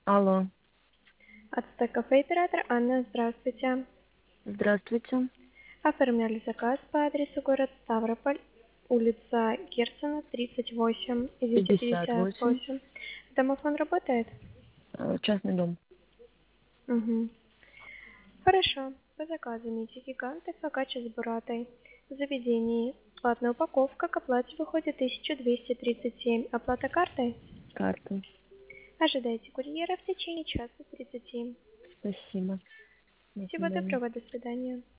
Алло, Ацтек кафе оператор Анна, здравствуйте. здравствуйте. Оформляли заказ по адресу город Ставрополь, улица Герцена, 38, извините, 58. 58. Домофон работает? Частный дом. Угу. Хорошо. По заказу мити гиганты фокачча с буратой. В заведении платная упаковка, к оплате выходит 1237. Оплата картой? Карта. Ожидайте курьера в течение часа 30. Спасибо. До Всего свидания. доброго, до свидания.